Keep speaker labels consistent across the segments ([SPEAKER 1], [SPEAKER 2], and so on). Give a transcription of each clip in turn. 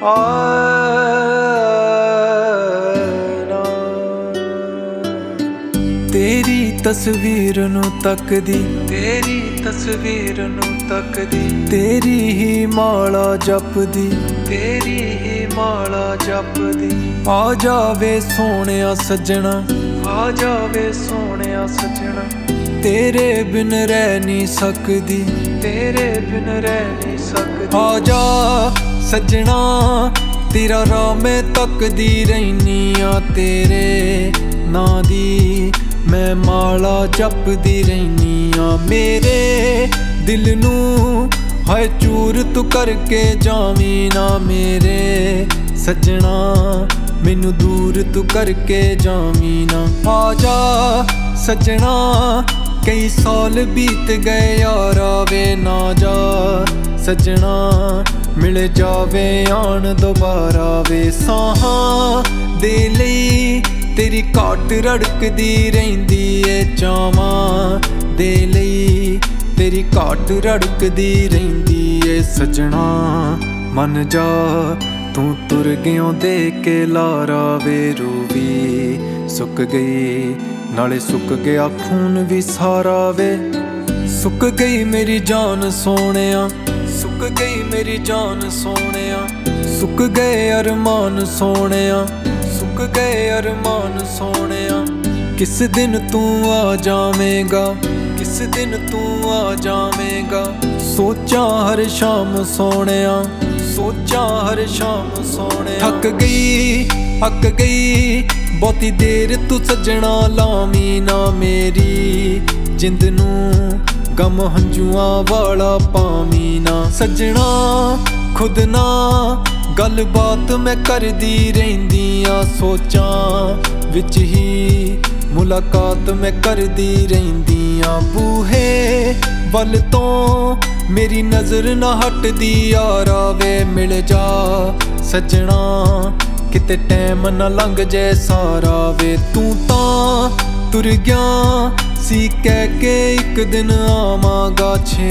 [SPEAKER 1] तेरी तस्वीर नू तकदी, तेरी तस्वीर नू तकदी, तेरी ही माला जपदी, तेरी ही माला जपदी। आ जावे सोहणिया सजना, आ जावे सोहणिया सजना, तेरे बिन रह नहीं सकदी, तेरे बिन रह नहीं सकदी। आ जा सजना तेरा राह मैं तकदी रहनी आ, तेरे नां दी मैं माला जपदी रहनी आ। मेरे दिल नू हाय चूर तू करके जावी ना, मेरे सजना मैनू दूर तू करके जावी ना। आ जा सजना कई साल बीत गए यारा वे, ना जा सजना मिल जावे आन दोबारा वे। साहां दे लई तेरी घाट रड़कदी रहिंदी ए, चावां दे लई तेरी घाट रड़कदी रहिंदी ए। सजना मन जा तू तुर गयों दे के लारा वे, रूवी सुक गई नाले सुक गया खून भी सारा वे। सुक गई मेरी जान सोहणिया, सुक गई मेरी जान सोहणिया, सुक गए अरमान सोहणिया, सुक गए अरमान सोहणिया। किस दिन तू आ जावेगा, किस दिन तू आ जावेगा, सोचा हर शाम सोहणिया, सोचा हर शाम सोहणिया। थक गई अक गई बहुती देर तू सजना, लावी ना मेरी जिंद नू गम हंजुआं वाला पावी ना। सजना खुद ना गल बात मैं करदी रहिंदी आ, सोचां विच ही मुलाकात मैं करदी रहिंदी आ। बूहे वल तो मेरी नज़र ना हटदी यारा वे, मिल जा सजना किते टैम ना लंघ जाए सारा वे। तू तां तुर गया सी कह के एक दिन आवांगा,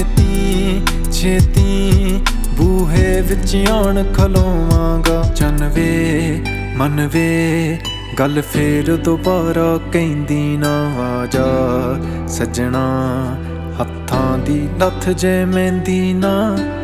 [SPEAKER 1] छेती छेती बूहे विच आन खलोवांगा। चन वे मन वे गल फेर दोबारा कहंदी ना, आ जा सजना हत्थां दी लथ जे मेहंदी ना।